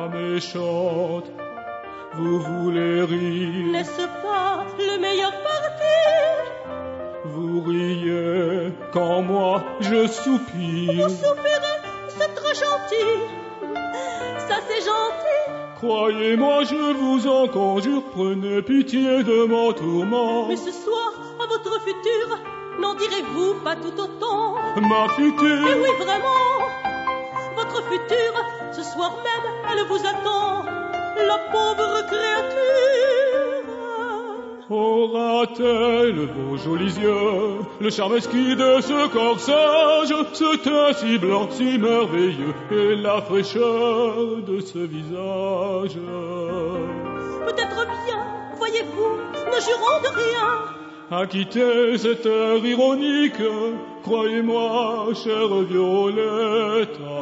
pas méchante, vous voulez rire. N'est-ce pas le meilleur parti? Vous riez quand moi je soupire. Vous soupirez, c'est trop gentil. Ça c'est gentil. Croyez-moi, je vous en conjure, prenez pitié de mon tourment. Mais ce soir, à votre futur, n'en direz-vous pas tout autant? Ma future. Eh oui, vraiment. Votre futur, ce soir même, elle vous attend. La pauvre créature. Aura-t-elle vos jolis yeux, le charme exquis de ce corsage, ce teint si blanc, si merveilleux, et la fraîcheur de ce visage? Peut-être bien, voyez-vous, ne jurons de rien. Acquittez cet air ironique, croyez-moi, chère Violette.